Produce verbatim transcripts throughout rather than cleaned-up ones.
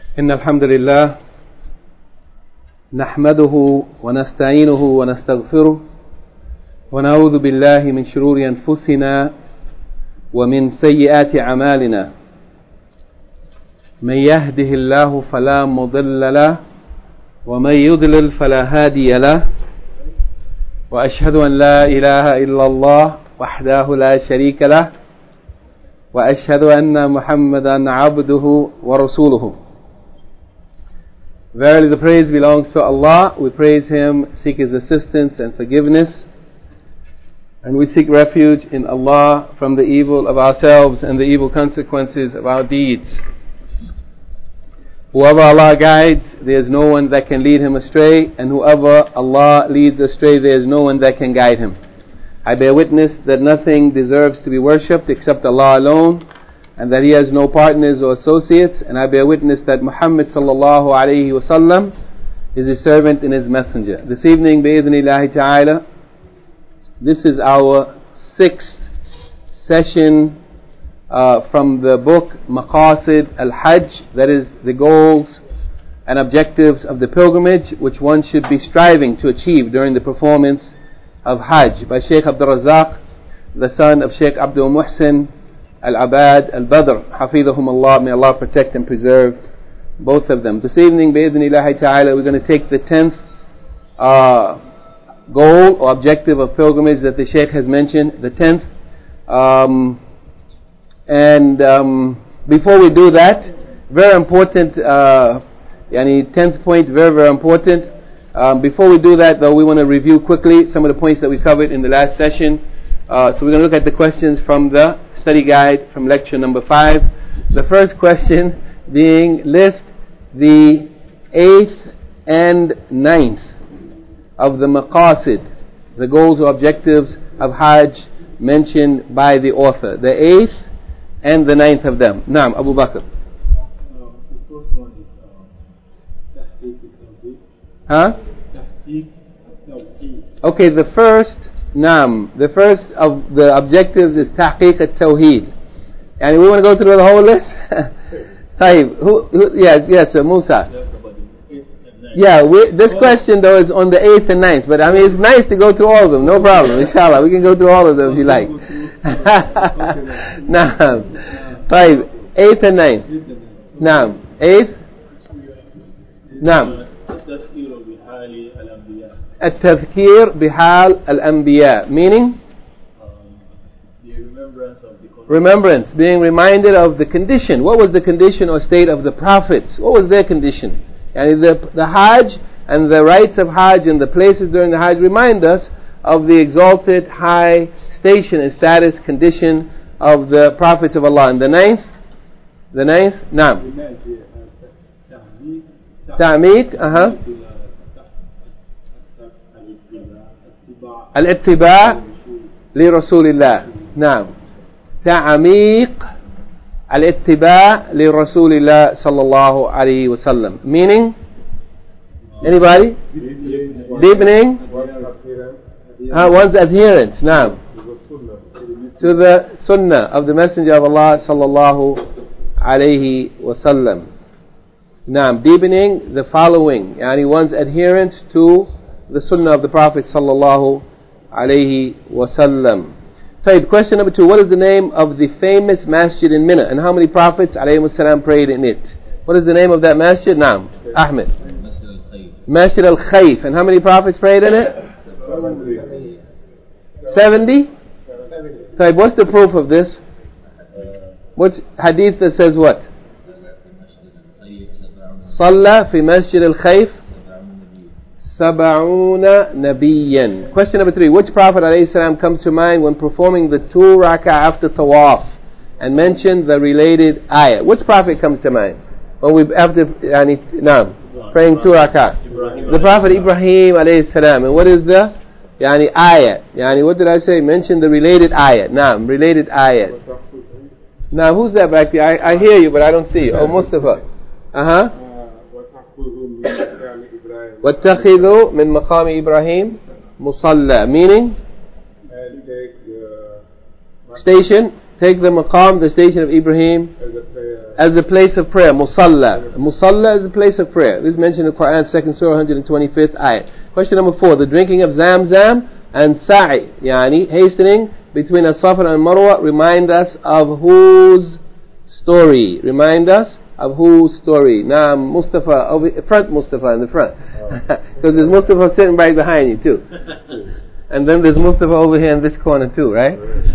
إن الحمد لله نحمده ونستعينه ونستغفره ونعوذ بالله من شرور أنفسنا ومن سيئات أعمالنا. من يهده الله فلا مضل له ومن يضلل فلا هادي له، وأشهد أن لا إله إلا الله وحده لا شريك له، وأشهد أن محمدا عبده ورسوله. Verily the praise belongs to Allah. We praise Him, seek His assistance and forgiveness, and we seek refuge in Allah from the evil of ourselves and the evil consequences of our deeds. Whoever Allah guides, there is no one that can lead him astray, and whoever Allah leads astray, there is no one that can guide him. I bear witness that nothing deserves to be worshipped except Allah alone, and that He has no partners or associates, and I bear witness that Muhammad sallallahu alayhi wa sallam is His servant and His messenger. This evening, bi'idhnillahi ta'ala, this is our sixth session uh, from the book Maqasid al-Hajj, that is the goals and objectives of the pilgrimage which one should be striving to achieve during the performance of Hajj, by Shaykh Abdul Razak, the son of Shaykh Abdul Muhsin Al-Abad Al-Badr, Hafidhahum Allah. May Allah protect and preserve both of them. This evening, bi'idhnillahi ta'ala, we're going to take the tenth uh, goal or objective of pilgrimage that the Shaykh has mentioned, the tenth. Um, and um, before we do that, very important, uh, yani tenth point, very, very important. Um, before we do that, though, we want to review quickly some of the points that we covered in the last session. Uh, so we're going to look at the questions from the study guide from lecture number five. The first question being, list the eighth and ninth of the maqasid, the goals or objectives of Hajj mentioned by the author. The eighth and the ninth of them. Naam, Abu Bakr. Um, the first one is Tahqiq al-Tawheed. Huh? Tahqiq al-Tawheed. Okay, the first, naam, the first of the objectives is Tahqiq al-Tawheed. And we want to go through the whole list? Taib, who, who, yes, yes, sir, Musa. Yeah, we, this question though is on the eighth and ninth, but I mean it's nice to go through all of them, no problem, inshallah, we can go through all of them if you like. Naam, Taib, eighth and ninth. Naam, eighth. Naam. التذكير بحال الأنبياء, meaning Um, the remembrance of the condition. remembrance, being reminded of the condition. What was the condition or state of the prophets? What was their condition? And the, the Hajj and the rites of Hajj and the places during the Hajj remind us of the exalted high station and status condition of the prophets of Allah. And the ninth, the ninth, Naam, Ta'meek, uh-huh, al-ittiba' li Rasulillah. Naam, Ta'meek al-ittiba' li Rasulillah sallallahu alayhi wa sallam. Meaning, anybody? Deepening uh, one's adherence, naam, to the sunnah of the Messenger of Allah sallallahu alayhi wa sallam. Naam, deepening the following, yani one's adherence to the sunnah of the Prophet sallallahu alayhi wa sallam. Taib, question number two, what is the name of the famous masjid in Mina, and how many prophets alayhi salam prayed in it? What is the name of that masjid? Naam, Ahmed. Masjid al-Khayf. And how many prophets prayed in it? seventy? Taib, what's the proof of this? What's hadith that says what? صلى في مسجد الخيف سبعون نبيا. Question number three, which Prophet ﷺ comes to mind when performing the two rak'ah after tawaf and mentioned the related ayah? Which Prophet comes to mind when we after yani, no, praying two rak'ah? The Prophet Ibrahim ﷺ. And what is the yani, ayah? Yani, what did I say? Mention the related ayah. Naam, related ayah. Now who's that back there? I, I hear you but I don't see you. Oh, Mustafa. Uh-huh. وَاتَّخِذُوا مِن مَقَامِ إِبْرَاهِيم مُصَلَّى, meaning station, take the maqam, the station of Ibrahim as a place of prayer. Musalla. Musalla is a place of prayer. This is mentioned in the Quran, second surah, one hundred twenty-fifth ayat. Question number four. The drinking of Zamzam and Sa'i, yani hastening between As-Safa and Marwa, remind us of whose story? Remind us of whose story? Now, Mustafa, over front Mustafa in the front. Because there's Mustafa sitting right behind you too. And then there's Mustafa over here in this corner too, right?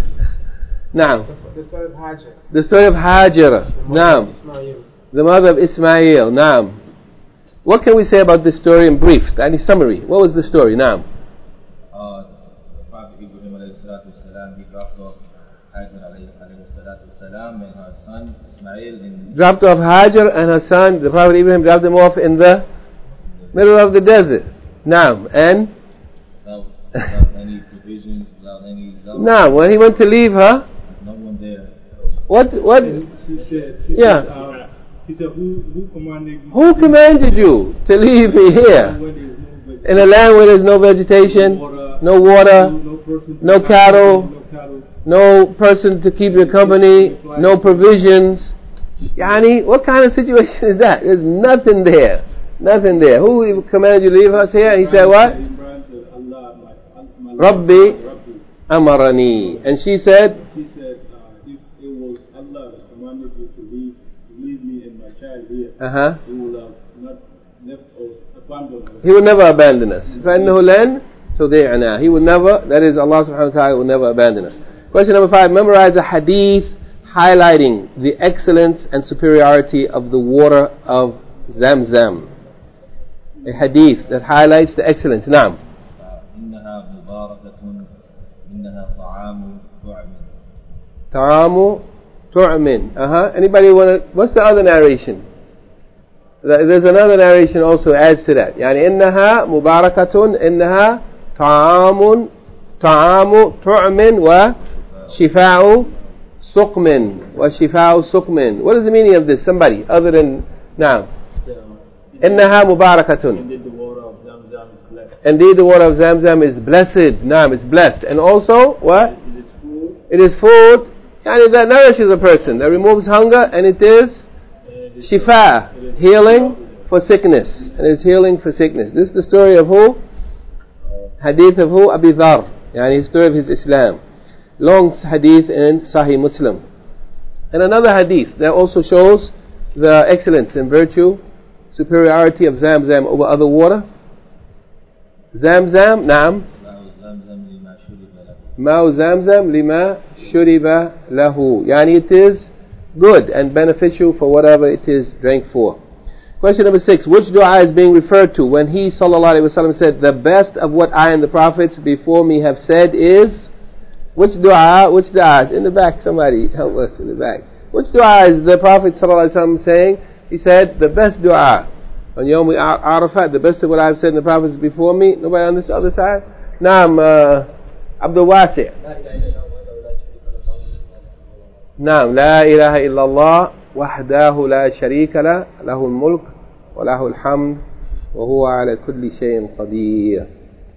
Now, The story of Hajar. the story of Hajar. Now, the mother of Ismail. Now, what can we say about this story in brief? Any summary? What was the story? Now, uh, Prophet Ibrahim alayhi salatu wasalam, he dropped off Hajar alayhi salatu wasalam and her son Ismail in dropped off Hajar and her son. The Prophet Ibrahim dropped them off in the middle of the desert. Now, and without, without any provisions, without any help. now when he went to leave her, No one there. what what? She said, she Yeah. said, um, she said, who, who commanded you? Who commanded you to leave me here When there's no vegetation, in a land where there's no vegetation, water, no water, no, no, person to no look cattle, after, no cattle. no person to keep your company, no provisions? Yani, what kind of situation is that? There's nothing there. Nothing there. Who commanded you to leave us here? He said what? Ibrahim said, Allah, my, my Rabbi Rabbi. Amarani. And she said, She said, uh, if it was Allah that commanded you to leave, to leave me and my child here, uh-huh. He would have not left us, abandoned us. He will never abandon us. فَإِنَّهُ لَنْ تُضِيعْنَا. He will never, that is Allah subhanahu wa ta'ala will never abandon us. Question number five. Memorize a hadith highlighting the excellence and superiority of the water of Zamzam. A hadith that highlights the excellence. Naam. إنها مباركة إنها طعام طعم. Ta'amu tu'min. Uh-huh. Anybody want to, what's the other narration? There's another narration also adds to that. يعني إنها مباركة إنها طعام طعام طعم وشفاء سقم وشفاء سقم. What is the meaning of this? Somebody other than now. إنها مباركة. Indeed, the water of Zamzam is blessed. Indeed, the water of Zamzam is blessed. Naam, it's blessed. And also, what? It is food. It is food. Yani that nourishes a person. That removes hunger, and it is And it is shifa, it is healing for sickness. And it's healing for sickness. This is the story of who? Hadith of who? Abi Dhar. Yani his story of his Islam. Long hadith in Sahih Muslim. And another hadith that also shows the excellence and virtue, superiority of Zamzam over other water. Zamzam, naam. Ma'u Zamzam lima shuriba lahu. Yani it is good and beneficial for whatever it is drank for. Question number six. Which dua is being referred to when he sallallahu alaihi wasallam said, the best of what I and the prophets before me have said is? Which dua? Which dua? In the back, somebody help us in the back. Which dua is the Prophet sallallahu alaihi wasallam saying? He said, the best dua on Yawm Arafat, the best of what I've said in the prophets before me. Nobody on this other side? Naam, uh, Abdul Wasi'. Naam, La ilaha illallah wahdahu la sharika la lahu al-mulk wa lahu al-hamd wa huwa ala kulli shay'in qadir.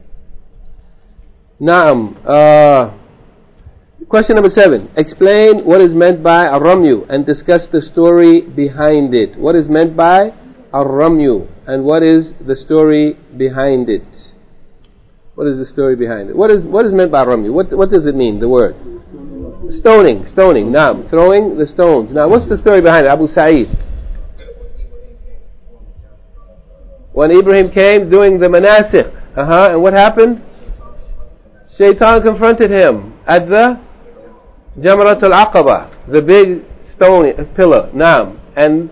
Naam, uh, question number seven. Explain what is meant by Ar-Ramyu and discuss the story behind it. What is meant by Ar-Ramyu and what is the story behind it? What is the story behind it? What is what is meant by Ar-Ramyu? What what does it mean, the word? Stoning, stoning. Naam, throwing the stones. Now, what's the story behind it? Abu Sa'id. When Ibrahim came doing the manasikh, uh-huh, and what happened? Shaitan confronted him at the Jamrat al-Aqaba, the big stone pillar. Naam, and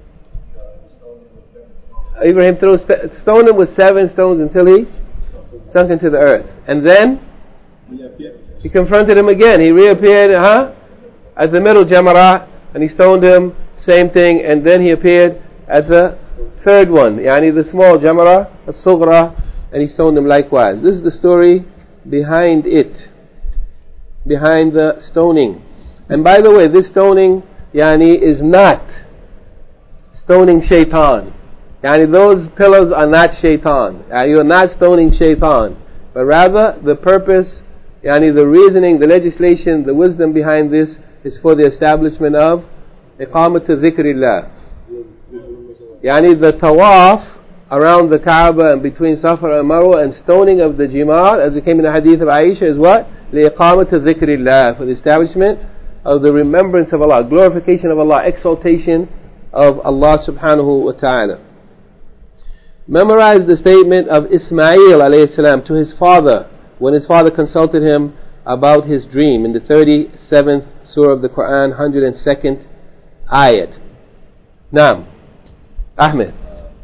Ibrahim threw st- stoned him with seven stones until he sunk into the earth. And then he confronted him again. He reappeared, huh? At the middle Jamrat, and he stoned him. Same thing. And then he appeared at the third one, yani the small Jamrat, as-Sughra, and he stoned him likewise. This is the story behind it, behind the stoning. And by the way, this stoning, yani, is not stoning shaitan. Yani, those pillars are not shaitan. Uh, you are not stoning shaitan, but rather the purpose, yani, the reasoning, the legislation, the wisdom behind this is for the establishment of إقامة ذكر الله. يعني the tawaf around the Kaaba and between Safa and Marwa and stoning of the Jimar, as it came in the hadith of Aisha, is what? لإقامة ذكر الله, for the establishment of the remembrance of Allah, glorification of Allah, exaltation of Allah subhanahu wa ta'ala. Memorize the statement of Ismail alayhi salam to his father when his father consulted him about his dream in the thirty-seventh surah of the Quran, one hundred second ayat. Naam. Ahmed.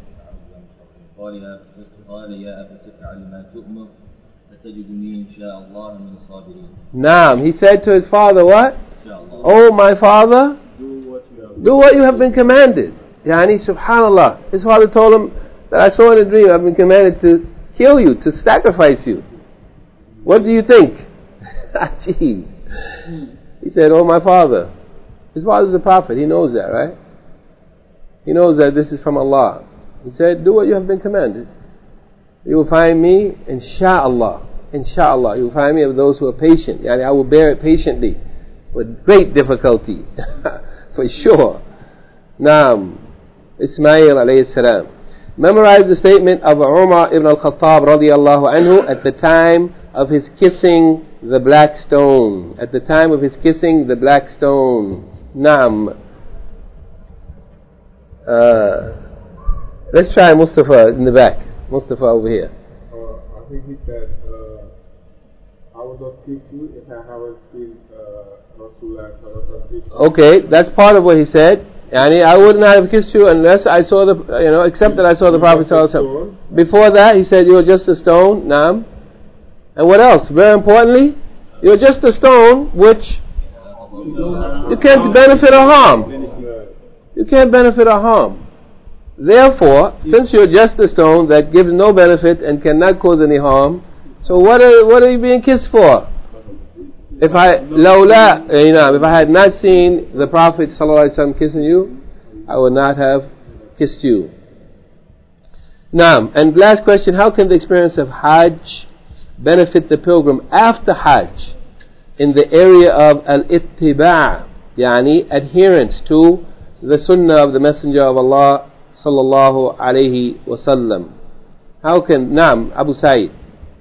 Naam. He said to his father, what? Oh my father, do what you have been commanded. Yani subhanallah. His father told him that I saw in a dream I've been commanded to kill you, to sacrifice you. What do you think? Gee. He said, oh my father. His father's a prophet, he knows that, right? He knows that this is from Allah. He said, do what you have been commanded. You will find me, insha'Allah. Insha'Allah, you will find me of those who are patient. Yani I will bear it patiently, with great difficulty. For sure. Naam. Ismail alayhi salam. Memorize the statement of Umar ibn al-Khattab radiyallahu anhu at the time of his kissing the black stone. At the time of his kissing the black stone. Naam. Uh, let's try Mustafa in the back. Mustafa over here. Uh, I think he said, uh, I will not kiss you if I haven't seen uh, Rasulullah sallallahu alaihi wasallam. Okay, that's part of what he said. Yani, I would not have kissed you unless I saw the, you know, except that I saw the Prophet sallallahu alaihi wasallam. Before that, he said, you're just a stone. Naam. And what else? Very importantly, you're just a stone which you can't benefit or harm. You can't benefit or harm. Therefore, since you're just a stone that gives no benefit and cannot cause any harm, so what are, what are you being kissed for? If I, lawla, you know, if I had not seen the Prophet ﷺ kissing you, I would not have kissed you. Naam. And last question, how can the experience of Hajj benefit the pilgrim after Hajj in the area of al-ittiba', yani adherence to the sunnah of the Messenger of Allah sallallahu alayhi wa sallam? How can, Naam, Abu Sa'id.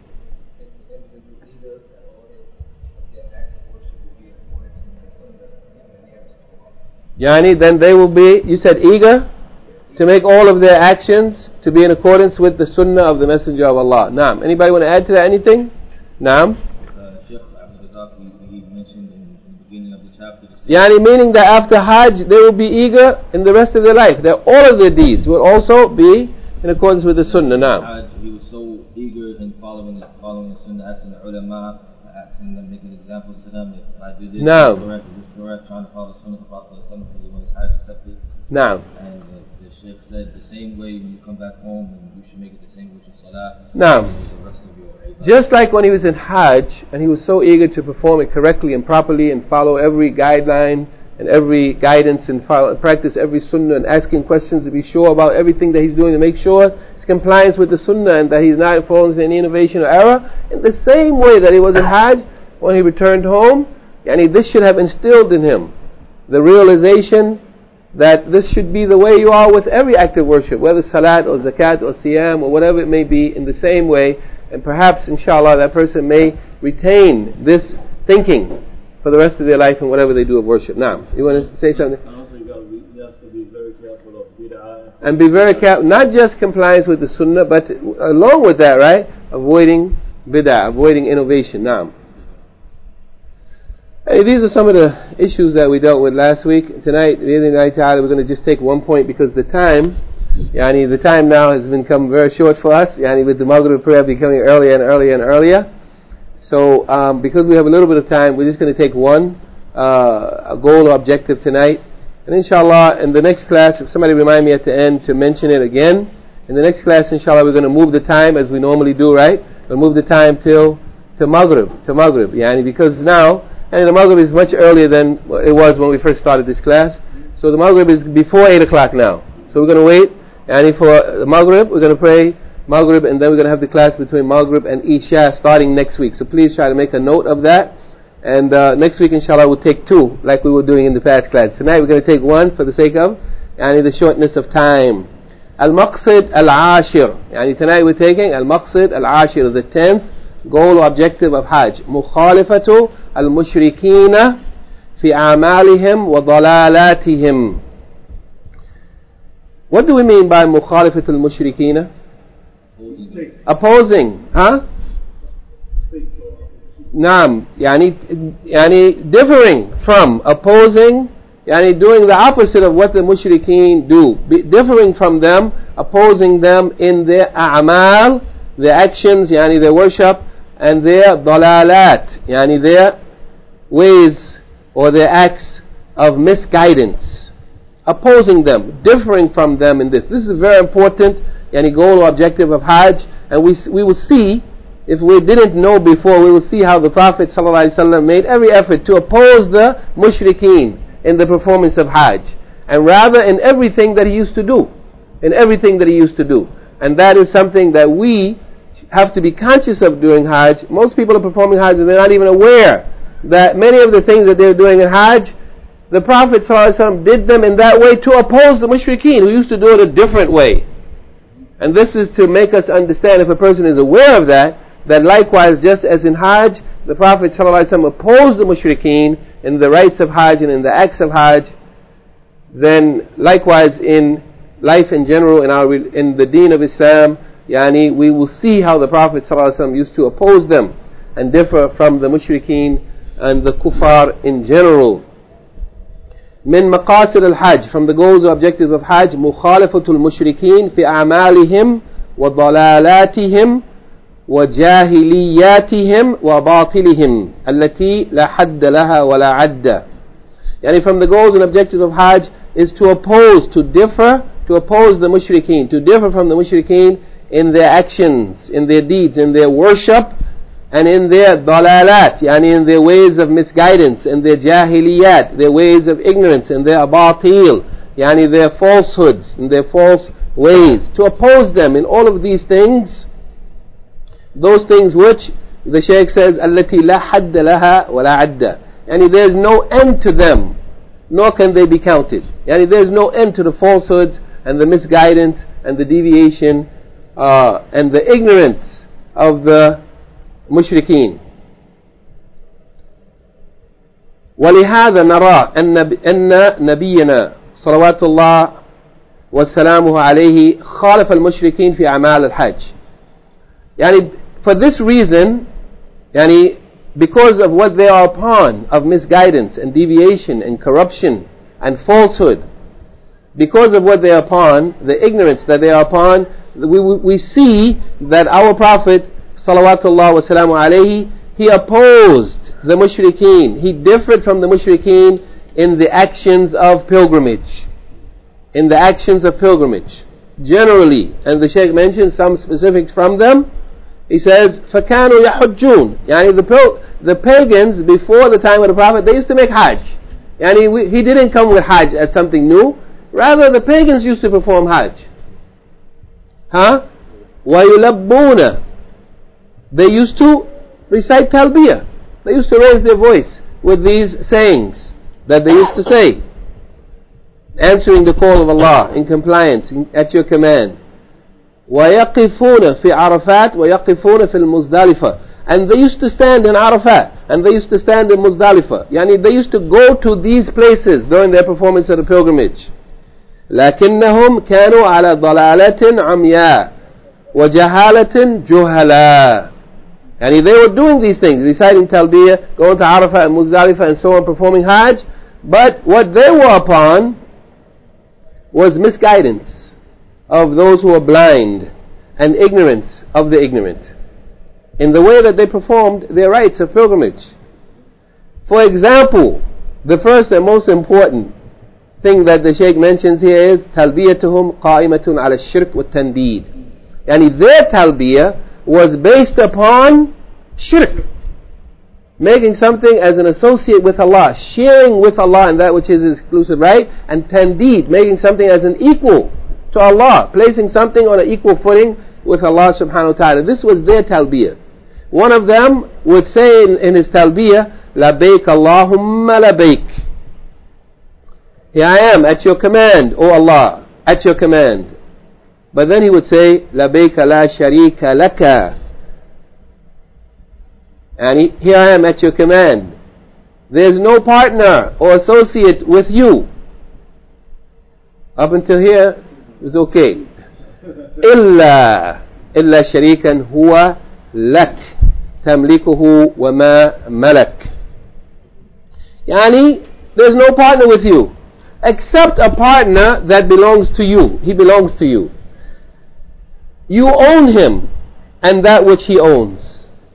Yani, then they will be, you said eager to make all of their actions to be in accordance with the sunnah of the Messenger of Allah. Naam. Anybody want to add to that anything? Naam. Sheikh Abdul Razak, he mentioned in the beginning of the chapter. Yani, meaning that after Hajj they will be eager in the rest of their life. That all of their deeds will also be in accordance with the sunnah. Naam. Hajj, he was so eager in following the, following the sunnah, asking the ulama, asking them, making examples to them. If I do this, Naam. is correct, is this correct, trying to follow the sunnah of the Prophet sallallahu alaihi wasallam, when his Hajj accepted. Naam. And uh, the Sheikh said the same way when you come back home, and you should make it the same with your salah. Naam. The rest of your ibadah. Just like when he was in Hajj and he was so eager to perform it correctly and properly and follow every guideline and every guidance and follow, practice every sunnah and asking questions to be sure about everything that he's doing to make sure it's compliance with the sunnah and that he's not falling into any innovation or error. In the same way that he was in Hajj, when he returned home, yani this should have instilled in him the realization that this should be the way you are with every act of worship, whether salat or zakat or siyam or whatever it may be, in the same way. And perhaps, inshallah, that person may retain this thinking for the rest of their life in whatever they do of worship. Now, you want to say something? And also you, gotta be, you have to be very careful of bid'ah. And be very careful, not just compliance with the sunnah, but along with that, right? Avoiding bid'ah, avoiding innovation. Now, hey, these are some of the issues that we dealt with last week. Tonight, we're going to just take one point because the time, yani the time now has become very short for us, yani with the Maghrib prayer becoming earlier and earlier and earlier. So, um, because we have a little bit of time, we're just going to take one uh, goal or objective tonight. And inshallah, in the next class, if somebody remind me at the end to mention it again, in the next class, inshallah, we're going to move the time as we normally do, right? We'll move the time till to Maghrib, to Maghrib, yani because now, and the Maghrib is much earlier than it was when we first started this class. So the Maghrib is before eight o'clock now. So we're going to wait, and for the Maghrib, we're going to pray Maghrib, and then we're going to have the class between Maghrib and Isha starting next week. So please try to make a note of that. And uh, next week, inshallah, we'll take two, like we were doing in the past class. Tonight, we're going to take one for the sake of yani, the shortness of time. Al-Maqsid Al-Ashir. Yani tonight we're taking Al-Maqsid Al-Ashir, the tenth goal or objective of Hajj. Mukhalifatu al-mushrikina fi a'malihim wa dalalatihim. What do we mean by Mukhalifatu al-mushrikina? Opposing. Huh? Naam. Yani, yani differing from, opposing, yani doing the opposite of what the mushrikeen do, Be differing from them, opposing them in their a'mal, their actions, yani their worship, and their dalalat, yani their ways or their acts of misguidance. Opposing them, differing from them in this. This is a very important yani goal or objective of Hajj, and we we will see, if we didn't know before, we will see how the Prophet ﷺ made every effort to oppose the mushrikeen in the performance of Hajj, and rather in everything that he used to do, in everything that he used to do. And that is something that we have to be conscious of during Hajj. Most people are performing Hajj and they're not even aware that many of the things that they're doing in Hajj, the Prophet ﷺ did them in that way to oppose the mushrikeen who used to do it a different way. And this is to make us understand, if a person is aware of that, that likewise, just as in Hajj, the Prophet ﷺ opposed the mushrikeen in the rites of Hajj and in the acts of Hajj, then likewise in life in general, in our in the deen of Islam, yani we will see how the Prophet ﷺ used to oppose them and differ from the mushrikeen and the kuffar in general. من مقاصد الحج, from the goals or objectives of Hajj, مخالفة المشركين في أعمالهم وضلالاتهم وجاهلياتهم وباطلهم التي لا حد لها ولا عد. Yani from the goals and objectives of Hajj is to oppose, to differ, to oppose the mushrikeen, to differ from the mushrikeen in their actions, in their deeds, in their worship, and in their dalalat, yani in their ways of misguidance, in their jahiliyat, their ways of ignorance, in their batil, yani their falsehoods, in their false ways. To oppose them in all of these things, those things which the Shaykh says, التي لا حد لها ولا عد. Yani there is no end to them, nor can they be counted. Yani there is no end to the falsehoods and the misguidance and the deviation uh, and the ignorance of the mushrikeen. ولهذا نرى أن أن نبينا صلوات الله وسلامه عليه خالف المشركين في أعمال الحج. يعني for this reason, yani because of what they are upon of misguidance and deviation and corruption and falsehood, because of what they are upon, the ignorance that they are upon, we, we see that our Prophet salawatullah wa salamu alayhi, he opposed the mushrikeen. He differed from the mushrikeen in the actions of pilgrimage. In the actions of pilgrimage. Generally, and the Shaykh mentions some specifics from them. He says, فَكَانُوا يَحُجُّونَ. Yani the, the pagans before the time of the Prophet, they used to make Hajj. Yani we, he didn't come with Hajj as something new. Rather, the pagans used to perform Hajj. Huh? وَيُلَبُّونَ. They used to recite Talbiyah. They used to raise their voice with these sayings that they used to say, answering the call of Allah in compliance in, at your command. وَيَقِفُونَ فِي عَرَفَاتِ وَيَقِفُونَ فِي الْمُزْدَلِفَةِ. And they used to stand in Arafat, and they used to stand in Muzdalifah. Yani they used to go to these places during their performance of the pilgrimage. لَكِنَّهُمْ كَانُوا عَلَى ضَلَالَةٍ عَمْيَاءٍ وَجَهَالَةٍ جُهَلَاءٍ. Yani they were doing these things, reciting Talbiyah, going to Arafat and Muzdalifah and so on, performing Hajj. But what they were upon was misguidance of those who are blind and ignorance of the ignorant in the way that they performed their rites of pilgrimage. For example, the first and most important thing that the Shaykh mentions here is talbiyatuhum qa'imatun ala shirk wa tandid. Yani their talbiyah was based upon shirk, making something as an associate with Allah, sharing with Allah in that which is His exclusive right, and tandid, making something as an equal to Allah, placing something on an equal footing with Allah subhanahu wa ta'ala. This was their talbiyah. One of them would say in, in his talbiyah, لبيك اللهم لبيك. Here I am at your command, O Allah, at your command. But then he would say, لبيك لا شريك لك. And he, here I am at your command. There's no partner or associate with you. Up until here, it's okay. إلا إلا شريكا هو لك تملكه وما ملك. يعني, there's no partner with you, except a partner that belongs to you. He belongs to you. You own him and that which he owns.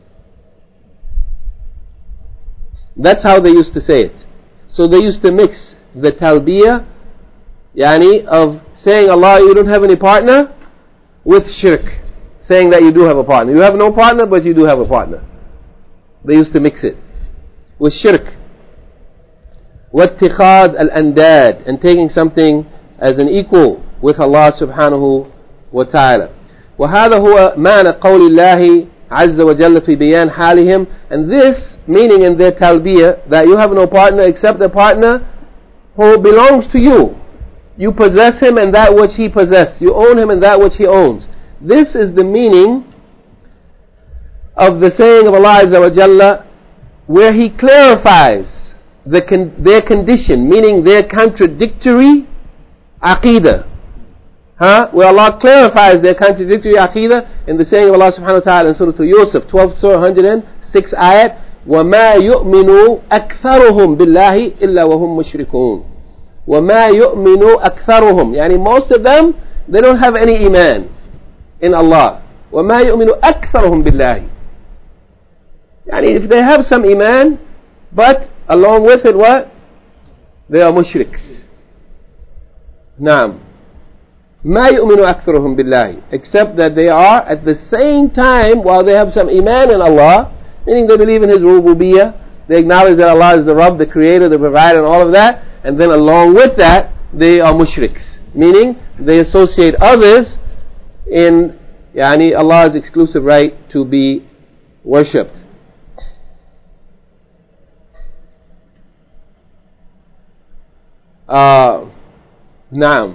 That's how they used to say it. So they used to mix the talbiyah, yani, of saying Allah, you don't have any partner, with shirk, saying that you do have a partner. You have no partner, but you do have a partner. They used to mix it with shirk. وَاتِّخَاذ الْأَنْدَادِ, and taking something as an equal with Allah subhanahu wa ta'ala. وهذا هو معنى قول الله عز وجل في بيان حالهم. And this meaning in their talbiyah, that you have no partner except a partner who belongs to you. You possess him and that which he possesses. You own him and that which he owns. This is the meaning of the saying of Allah Azza wa Jalla, where he clarifies the con- their condition, meaning their contradictory aqidah. Huh? Where Allah clarifies their contradictory aqidah in the saying of Allah subhanahu wa ta'ala in Surah Yusuf, twelfth Surah, one hundred six ayat, وَمَا يُؤْمِنُ أَكْثَرُهُم بِاللَّهِ إِلَّا وَهُم مُشْرِكُونَ. وَمَا يُؤْمِنُ أَكْثَرُهُم, يعني most of them, they don't have any iman in Allah. وَمَا يُؤْمِنُ أَكْثَرُهُم بِاللَّهِ, يعني if they have some iman, but along with it what? They are mushriks. نعم. مَا يُؤْمِنُ أَكْثَرُهُم بِاللَّهِ, except that they are at the same time, while they have some iman in Allah, meaning they believe in His rububiyyah, they acknowledge that Allah is the Rabb, the creator, the provider, and all of that, and then along with that, they are mushriks, meaning they associate others in yani, Allah's exclusive right to be worshipped. Uh, Naam.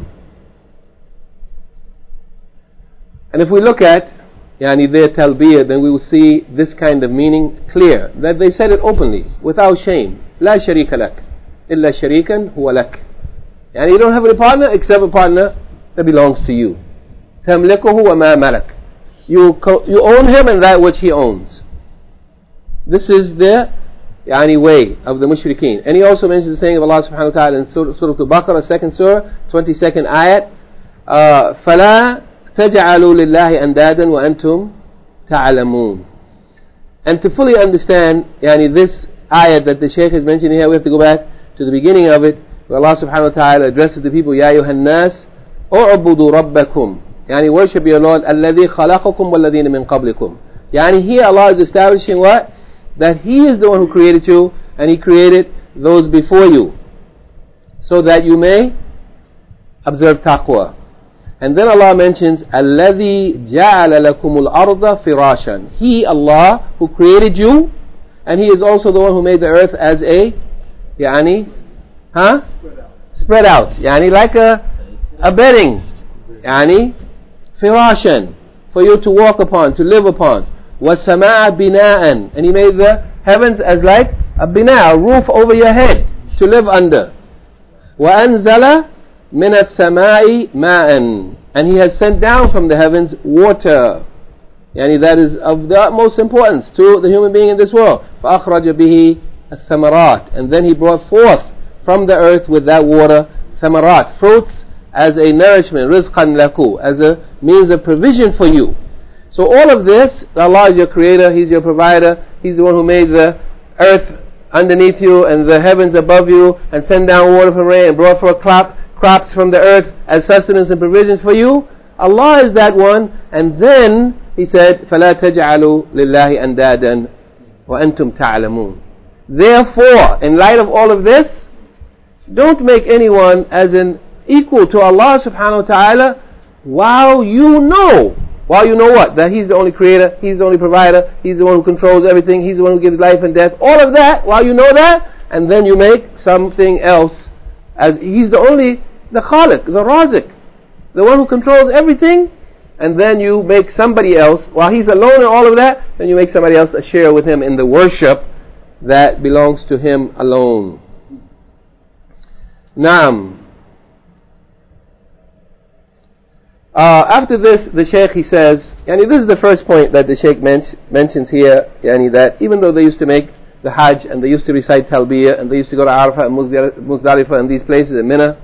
And if we look at yani, their talbiyah, then we will see this kind of meaning clear, that they said it openly, without shame. لا شريك لك إلا شريكا هو لك. Yani, you don't have any partner except a partner that belongs to you. تملكه وما ملك. You, co- you own him and that which he owns. This is the yani, way of the mushrikeen. And he also mentions the saying of Allah subhanahu wa ta'ala in Surah, Surah Al-Baqarah, second surah, twenty-second ayat, uh, فَلَا تَجْعَلُوا لِلَّهِ أَنْدَادًا وَأَنْتُمْ تَعْلَمُونَ. And to fully understand yani, this ayat that the Shaykh is mentioning here, we have to go back to the beginning of it, where Allah subhanahu wa ta'ala addresses the people, يَا أَيُّهَا النَّاسِ أُعْبُدُوا رَبَّكُمْ, يعني worship your Lord, الَّذِي خَلَقَكُمْ وَالَّذِينَ مِنْ قَبْلِكُمْ. Yani here Allah is establishing what? That He is the one who created you, and He created those before you, so that you may observe taqwa. And then Allah mentions الَّذِي جَعَلَ لَكُمُ الْأَرْضَ فِرَاشًا. He, Allah, who created you, and He is also the one who made the earth as a yani, huh? Spread out. Yani like a, a bedding. Yani firashan, for you to walk upon, to live upon. وَالسَّمَاءَ بِنَاءً, and He made the heavens as like a bina, a roof over your head to live under. وَأَنزَلَ مِنَ السَّمَاءِ مَاءً, and He has sent down from the heavens water. Yani that is of the utmost importance to the human being in this world. فَأَخْرَجَ بِهِ الثَّمَرَاتِ, and then He brought forth from the earth with that water thamarat, fruits, as a nourishment, rizqan laku, as a means of provision for you. So all of this, Allah is your creator, He's your provider, He's the one who made the earth underneath you and the heavens above you, and sent down water from rain and brought forth crop, crops from the earth as sustenance and provisions for you. Allah is that one. And then He said, فَلَا تَجْعَلُوا لِلَّهِ أَنْدَادًا وَأَنْتُمْ تَعْلَمُونَ. Therefore, in light of all of this, don't make anyone as an equal to Allah subhanahu wa ta'ala, while you know While you know what? That He's the only creator, He's the only provider, He's the one who controls everything, He's the one who gives life and death. All of that, while you know that, and then you make something else as He's the only, the Khaliq, the Razik, the one who controls everything, and then you make somebody else, while He's alone in all of that, then you make somebody else a share with Him in the worship that belongs to Him alone. Naam. Uh, after this, the Shaykh, he says, yani this is the first point that the Shaykh men- mentions here, yani that even though they used to make the Hajj and they used to recite Talbiyah and they used to go to Arafah and Muzdalifah and these places in Mina,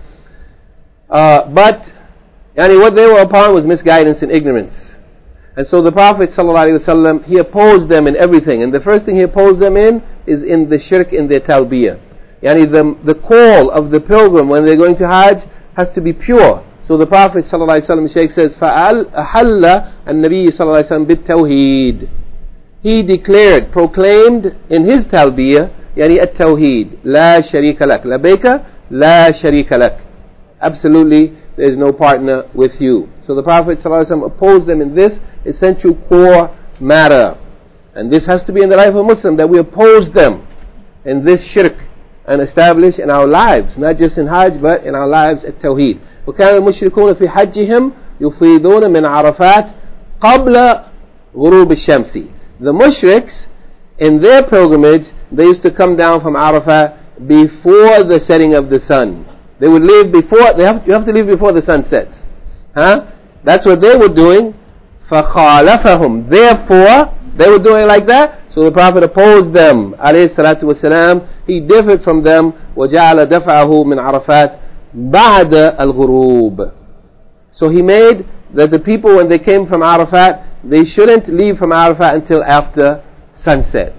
uh, but yani what they were upon was misguidance and ignorance. And so the Prophet ﷺ, he opposed them in everything. And the first thing he opposed them in is in the shirk in their Talbiyah. Yani the, the call of the pilgrim when they're going to Hajj has to be pure. So the Prophet ﷺ, Shaykh says, فَأَحَلَّ النَّبِيِّ صلى الله عليه وسلم بِالتَّوْحِيد. He declared, proclaimed in his talbiyah, yani at-tawheed, la sharika lak, labbaika, la sharika lak. Absolutely, there is no partner with you. So the Prophet ﷺ opposed them in this essential core matter. And this has to be in the life of a Muslim, that we oppose them in this shirk and establish in our lives, not just in Hajj, but in our lives at Tawheed. وكان المشركون في حجهم يفيضون من عرفات قبل غروب الشمس. The mushriks, in their pilgrimage, they used to come down from Arafah before the setting of the sun. They would leave before, they have, you have to leave before the sun sets. Huh? That's what they were doing. فَخَالَفَهُمْ. Therefore, they were doing like that. So the Prophet opposed them. Alayhi salatu wasalam. He differed from them. وَجَعَلَ دَفْعَهُ مِنْ عَرَفَاتٍ بَعْدَ الْغُرُوبِ. So he made that the people, when they came from Arafat, they shouldn't leave from Arafat until after sunset.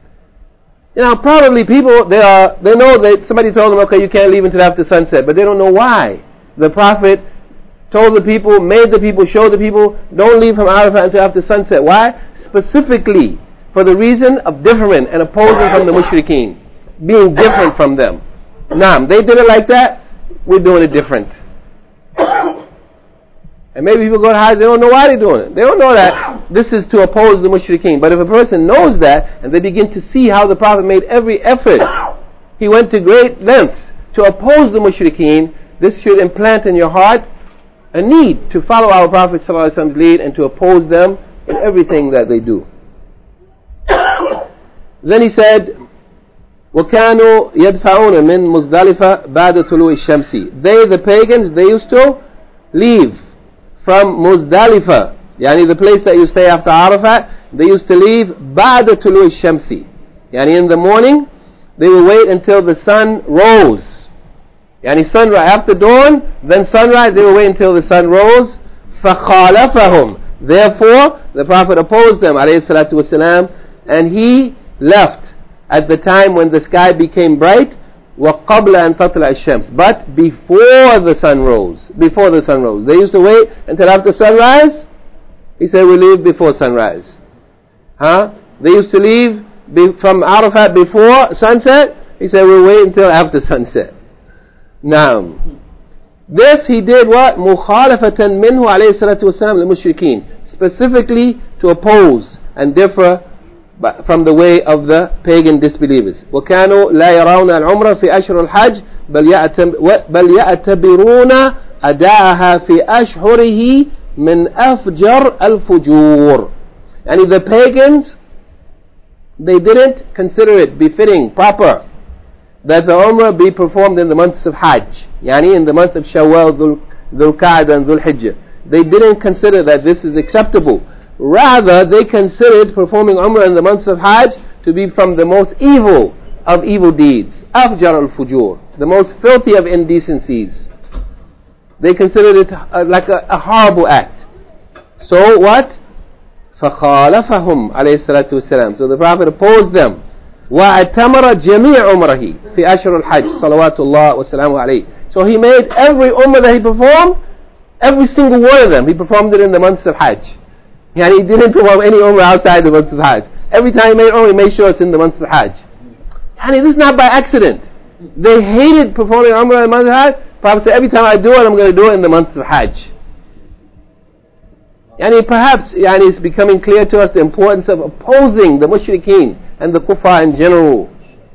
You know, probably people, they are, they know that somebody told them, okay, you can't leave until after sunset, but they don't know why. The Prophet told the people, made the people, showed the people, don't leave from Arafat until after sunset. Why? Specifically for the reason of differing and opposing from the mushrikeen, being different from them. Naam, they did it like that, we're doing it different. And maybe people go to Hajj, they don't know why they're doing it. They don't know that this is to oppose the mushrikeen. But if a person knows that, and they begin to see how the Prophet made every effort, he went to great lengths to oppose the mushrikeen, this should implant in your heart a need to follow our Prophet ﷺ's lead and to oppose them in everything that they do. Then he said, وَكَانُوا يَدْفَعُونَ مِنْ مُزْدَلِفَةَ بَعْدَ طُلُوعِ الشَّمْسِ. They, the pagans, they used to leave from Muzdalifah, yani the place that you stay after Arafat, they used to leave بَعْدَ طُلُوعِ الشَّمْسِ. Yani in the morning, they would wait until the sun rose. Yani sunrise, after dawn, then sunrise, they would wait until the sun rose. فَخَالَفَهُمْ. Therefore, the Prophet opposed them, alayhi salatu wasalam, and he left at the time when the sky became bright, وَقَبْلَ أَن تَطْلَعَ الشَّمْسِ. But before the sun rose, before the sun rose. They used to wait until after sunrise. He said, we leave before sunrise. Huh? They used to leave be- from Arafat before sunset. He said, we'll wait until after sunset. Now, this he did what? مُخَالَفَةً مِنْهُ عَلَيْهِ الصَّلَاةُ وَالسَّلَامُ لِلْمُشْرِكِينَ. Specifically to oppose and differ from the way of the pagan disbelievers. وَكَانُوا لَا يَرَوْنَ الْعُمْرَ فِي أَشْهُرِ الْحَجِّ بَلْ يَعْتَبِرُونَ أَدَاءَهَا فِي أَشْهُرِهِ مِنْ أَفْجَرِ الْفُجُورِ. And the pagans, they didn't consider it befitting, proper, that the Umrah be performed in the months of Hajj, yani in the month of Shawwal, Dhul Qa'dah and Dhul Hijjah. They didn't consider that this is acceptable. Rather, they considered performing Umrah in the months of Hajj to be from the most evil of evil deeds. Afjar al-Fujur, the most filthy of indecencies. They considered it uh, like a, a horrible act. So what? فَخَالَفَهُمْ عَلَيْهِ الصَّلَاةُ وَالسَّلَامُ. So the Prophet opposed them. وَأَتَمَرَ جَمِيعَ عُمْرَهِ فِي أَشْهُرِ الْحَجِّ صَلَوَاتُ اللَّهِ وَسَلَامُ عَلَيْهِ. So he made every Umrah that he performed, every single one of them, he performed it in the months of Hajj. And he didn't perform any Umrah outside the months of Hajj. Every time he made Umrah, he made sure it's in the months of Hajj. And this is not by accident. They hated performing Umrah in the months of Hajj. Prophet said, every time I do it, I'm going to do it in the months of Hajj. Yani perhaps yani it's becoming clear to us the importance of opposing the mushrikeen and the kuffar in general.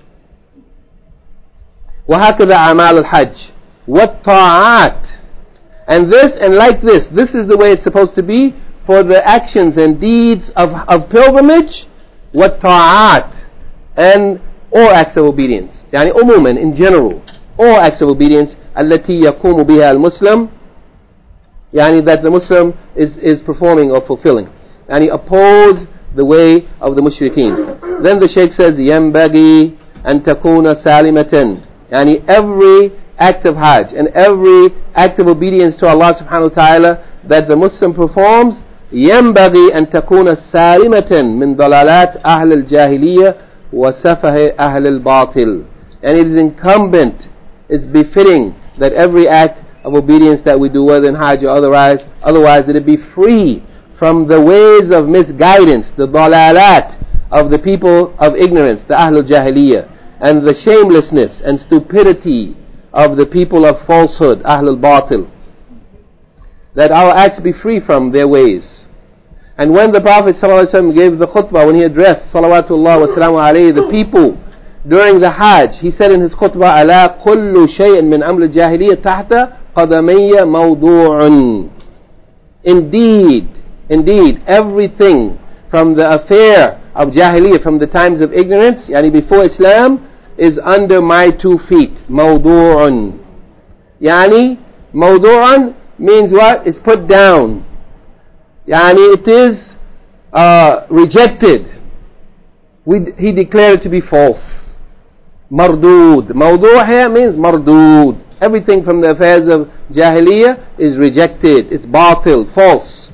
وهكذا أعمال الحج والطاعات. And this, and like this, this is the way it's supposed to be for the actions and deeds of, of pilgrimage, والطاعات, and all acts of obedience. يعني عموما, in general, all acts of obedience التي يقوم بها المسلم, يعني that the Muslim is, is performing or fulfilling. And he oppose the way of the mushrikeen. Then the Shaykh says, ينبغي أن تكون سالمة. Yani every act of Hajj and every act of obedience to Allah subhanahu wa ta'ala that the Muslim performs, ينبغي أن تكون سالمة من ضلالات أهل الجاهلية وسفه أهل الباطل. And it is incumbent, it's befitting that every act of obedience that we do, whether in Hajj or otherwise, otherwise that it be free from the ways of misguidance, the dalalat of the people of ignorance, the Ahlul Jahiliyyah, and the shamelessness and stupidity of the people of falsehood, Ahlul Batil. That our acts be free from their ways. And when the Prophet ﷺ gave the khutbah, when he addressed salawatullah wa salamu alayhi, the people during the Hajj, he said in his khutbah, ألا كل شيء من أمر الجاهلية تحت قدمي موضوع. Indeed, indeed, everything from the affair of Jahiliyyah, from the times of ignorance, yani before Islam, is under my two feet. موضوع. Yani, موضوع means what? It's put down. Yani it is uh, rejected. We, he declared it to be false. Mardud. Mawdu' here means mardud. Everything from the affairs of Jahiliyyah is rejected. It's batil, false.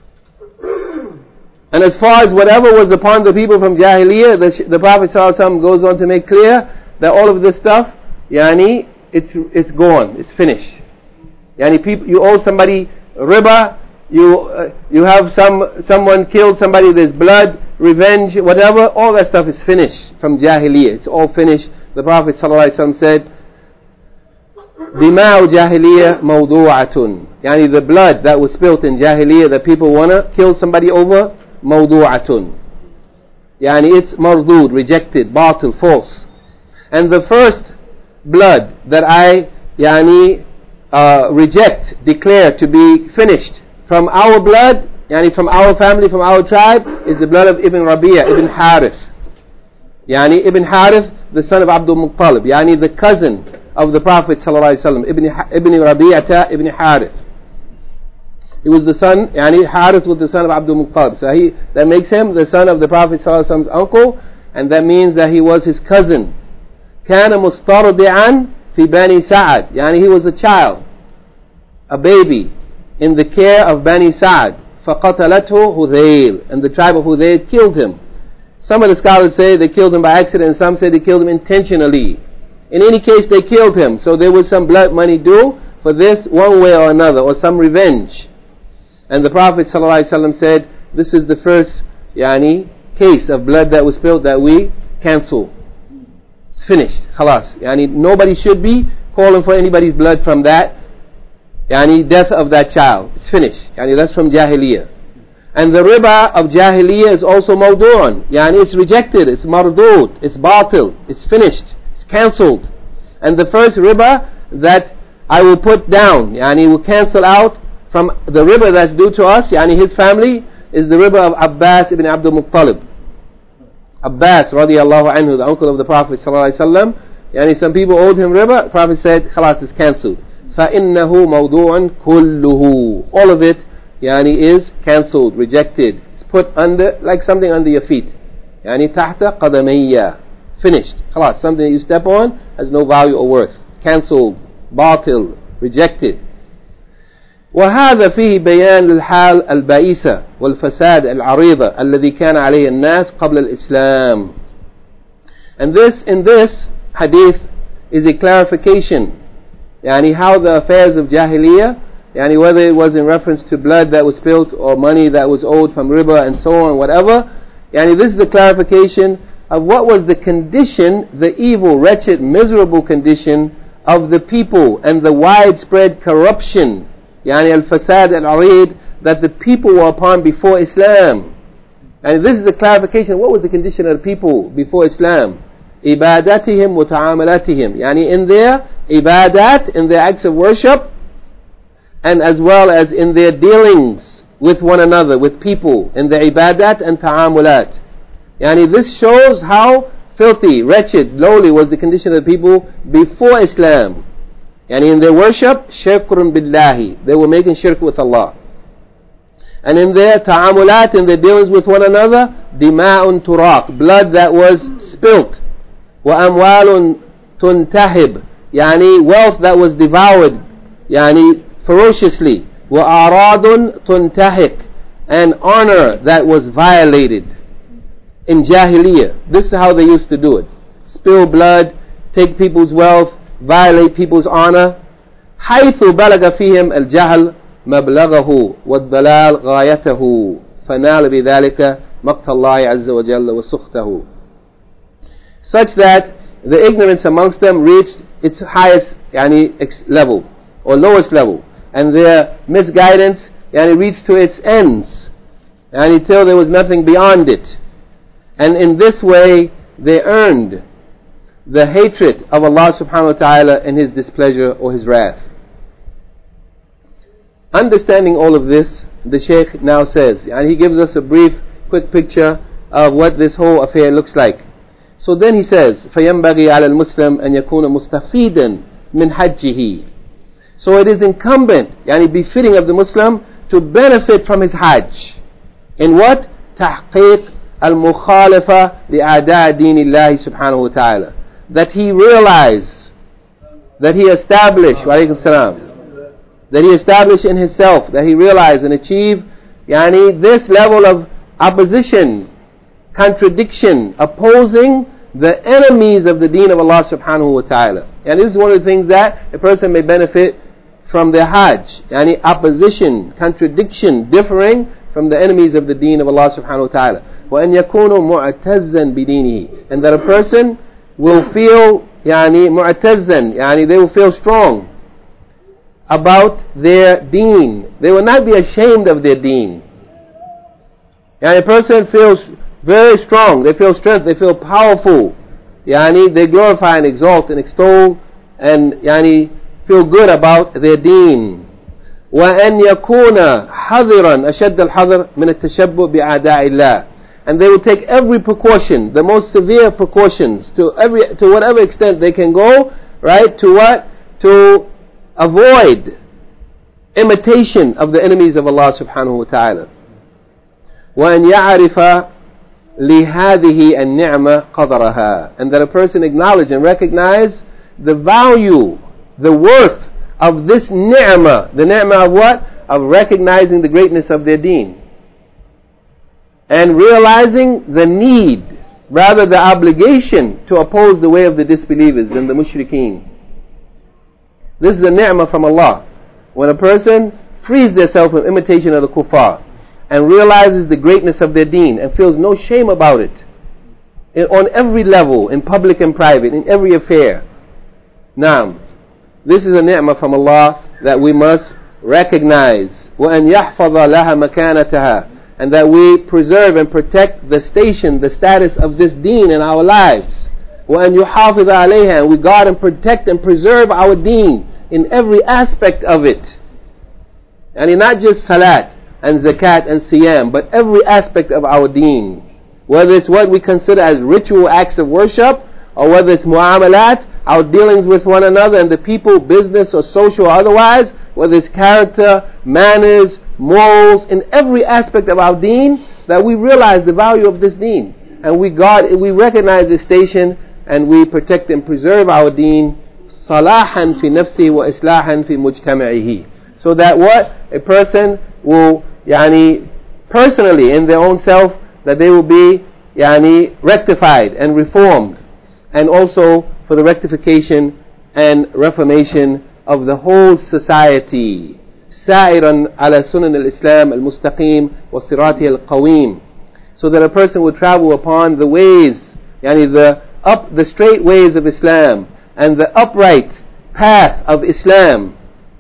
And as far as whatever was upon the people from Jahiliyyah, the, the Prophet ﷺ goes on to make clear that all of this stuff, yani, it's it's gone, it's finished. Yani, people, you owe somebody riba, you uh, you have some someone killed somebody, there's blood, revenge, whatever, all that stuff is finished from Jahiliyyah. It's all finished. The Prophet ﷺ said, Dima'u Jahiliyyah mawdu'atun. Yani the blood that was spilt in Jahiliyyah that people wanna kill somebody over, mawdu'atun. Yani it's mardud, rejected, batil, false. And the first blood that I yani uh, reject, declare to be finished from our blood, yani from our family, from our tribe, is the blood of Ibn Rabi'ah, Ibn Harith. Yani Ibn Harith, the son of Abdul Muttalib, yani the cousin of the Prophet sallallahu alaihi wasallam, Ibn Ibn Rabi'ah Ibn Harith. He was the son, yani Harith was the son of Abdul Muttalib. So he, that makes him the son of the Prophet sallallahu alaihi wasallam's uncle, and that means that he was his cousin. كان مسترضعا في بني سعد. Yani he was a child, a baby, in the care of Bani Sa'ad. فَقَتَلَتْهُ هُذَيْلٌ. And the tribe of Hudayl killed him. Some of the scholars say they killed him by accident, and some say they killed him intentionally. In any case, they killed him. So there was some blood money due for this one way or another, or some revenge. And the Prophet ﷺ said, this is the first yani, case of blood that was spilled that we cancel. It's finished. Khalas. Yani, nobody should be calling for anybody's blood from that. Yani, death of that child. It's finished. Yani, that's from Jahiliyyah. And the riba of Jahiliyyah is also mawdu'un. Yani, it's rejected. It's mardud. It's batil. It's finished. It's cancelled. And the first riba that I will put down, yani will cancel out from the riba that's due to us, yani his family, is the riba of Abbas ibn Abdul Muttalib. Abbas radiallahu anhu, the uncle of the Prophet sallallahu alaihi wasallam. Yani some people owed him riba. The Prophet said, khalas, it's cancelled. فَإِنَّهُ مَوْضُوعٌ كُلُّهُ. All of it, yani, is cancelled, rejected. It's put under, like something under your feet. Yani تحت قدمية. Finished. Khalas, something that you step on has no value or worth. Cancelled, batil, rejected. وهذا فيه بيان للحال البائسة والفساد العريضة الذي كان عليه الناس قبل الإسلام. And this, in this hadith, is a clarification. Yani how the affairs of Jahiliyyah, yani whether it was in reference to blood that was spilled or money that was owed from riba and so on, whatever. Yani this is the clarification of what was the condition, the evil, wretched, miserable condition of the people and the widespread corruption, yani al-fasad al-arid, that the people were upon before Islam. And this is the clarification. What was the condition of the people before Islam? Ibadatihim wa ta'amalatihim. Yani in their ibadat, in their acts of worship, and as well as in their dealings with one another, with people, in their ibadat and ta'amulat. Yani this shows how filthy, wretched, lowly was the condition of the people before Islam. Yani in their worship, shirkun billahi. They were making shirk with Allah. And in their ta'amulat, in their dealings with one another, dima'un turaq, blood that was spilt. Wa amwalun tuntahib, yani wealth that was devoured, yani ferociously. Wa aradun tuntahik, and honor that was violated. In Jahiliyyah, this is how they used to do it. Spill blood, take people's wealth, violate people's honor. حيث بلغ فيهم الجهل مبلغه والضلال غايته فنال بذلك مقت الله عز وجل وسخطه. Such that the ignorance amongst them reached its highest yani, level or lowest level, and their misguidance yani, reached to its ends, and until there was nothing beyond it. And in this way they earned the hatred of Allah subhanahu wa ta'ala and His displeasure or His wrath. Understanding all of this, the Shaykh now says, and he gives us a brief, quick picture of what this whole affair looks like. So then he says, فَيَنْبَغِي عَلَى الْمُسْلِمِ أَنْ يَكُونَ مُسْتَفِيدًا مِنْ حَجِّهِ. So it is incumbent, yani befitting of the Muslim, to benefit from his Hajj. In what? تَحْقِيق الْمُخَالَفَةِ لِأَعْدَاءِ دِينِ اللَّهِ سُبْحَانَهُ وَتَعَالَى. That he realize, that he established, wa alaykum salam, that he established in himself, that he realized and achieved yani, this level of opposition, contradiction, opposing the enemies of the deen of Allah subhanahu wa ta'ala. And this is one of the things that a person may benefit from their Hajj. Yani opposition, contradiction, differing from the enemies of the deen of Allah subhanahu wa ta'ala. وَأَنْ يَكُونُوا مُعْتَزًّا بِدِينِهِ. And that a person will feel yani, mu'tazzan, yani they will feel strong about their deen. They will not be ashamed of their deen. Yani a person feels very strong, they feel strength, they feel powerful. Yani they glorify and exalt and extol and yani feel good about their deen. وَأَنْ يَكُونَ حَذِرًا أَشَدَّ الْحَذْرِ مِنَ التَّشَبُّهِ بِأَعْدَاءِ اللَّهِ. And they will take every precaution, the most severe precautions, to every to whatever extent they can go, right? To what? To avoid imitation of the enemies of Allah subhanahu wa ta'ala. وَأَنْ يَعْرِفَ لِهَذِهِ النِّعْمَةِ قَدْرَهَا. And that a person acknowledge and recognize the value, the worth of this ni'mah. The ni'mah of what? Of recognizing the greatness of their deen. And realizing the need, rather the obligation, to oppose the way of the disbelievers and the mushrikeen. This is a ni'mah from Allah. When a person frees themselves from imitation of the kuffar and realizes the greatness of their deen and feels no shame about it, in, on every level, in public and private, in every affair. Naam. This is a ni'mah from Allah that we must recognize. وَأَنْ يَحْفَظَ لَهَا مَكَانَتَهَا. And that we preserve and protect the station, the status of this deen in our lives. وَأَنْ يُحَافِظَ عَلَيْهَا. And we guard and protect and preserve our deen in every aspect of it. And not just salat and zakat and siyam, but every aspect of our deen. Whether it's what we consider as ritual acts of worship, or whether it's mu'amalat, our dealings with one another and the people, business or social or otherwise, whether it's character, manners, morals, in every aspect of our deen, that we realize the value of this deen. And we guard, we recognize this station, and we protect and preserve our deen, salahan fi nafsi wa islahan fi mujtama'ihi. So that what? A person will, yani, personally, in their own self, that they will be, yani, rectified and reformed. And also for the rectification and reformation of the whole society. سائرا على سنن الإسلام المستقيم وصراطه القويم. So that a person will travel upon the ways, yani the up the straight ways of Islam and the upright path of Islam.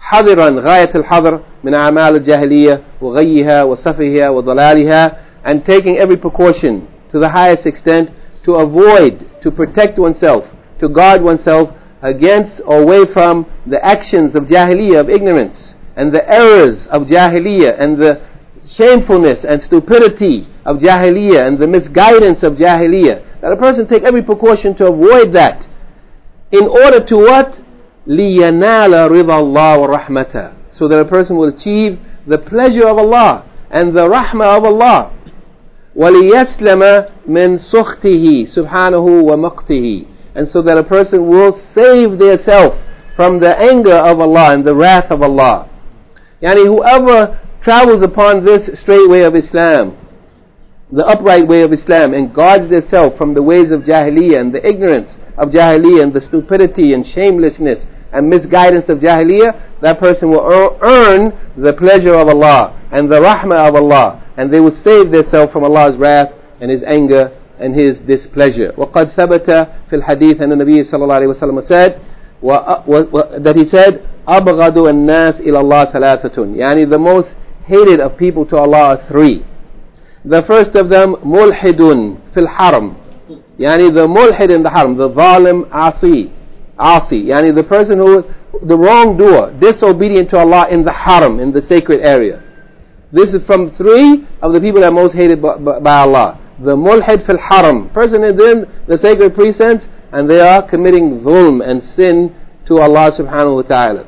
حذرا غاية الحذر من أعمال الجاهلية وغيها وسفهها وضلالها, and taking every precaution to the highest extent to avoid, to protect oneself, to guard oneself against or away from the actions of jahiliyyah, of ignorance, and the errors of jahiliyyah, and the shamefulness and stupidity of jahiliyyah, and the misguidance of jahiliyyah. That a person take every precaution to avoid that, in order to what? لِيَنَالَ رِضَى اللَّهِ وَرَحْمَتَهُ, so that a person will achieve the pleasure of Allah and the rahmah of Allah. وَلِيَسْلَمَ مِنْ سُخْتِهِ سُبْحَانَهُ وَمَقْتِهِ, and so that a person will save theirself from the anger of Allah and the wrath of Allah. Yani whoever travels upon this straight way of Islam, the upright way of Islam, and guards theirself from the ways of jahiliyyah and the ignorance of jahiliyyah and the stupidity and shamelessness and misguidance of jahiliyyah, that person will earn the pleasure of Allah and the rahmah of Allah, and they will save themselves from Allah's wrath and His anger and His displeasure. وَقَدْ ثَبَتَ فِي الْحَدِيثِ أن النبي صلى الله عليه وسلم said, that he said, أَبْغَضُ النَّاسِ إِلَى اللَّهِ ثَلَاثَةٌ, yani the most hated of people to Allah are three. The first of them, مُلْحِدٌ فِي الْحَرَمِ, yani the mulhid in the haram, the zalim asi, asi, yani the person who, the wrongdoer, disobedient to Allah in the haram, in the sacred area. This is from three of the people that are most hated by, by Allah. The mulhid fil haram, person is in the sacred precincts and they are committing dhulm and sin to Allah subhanahu wa ta'ala.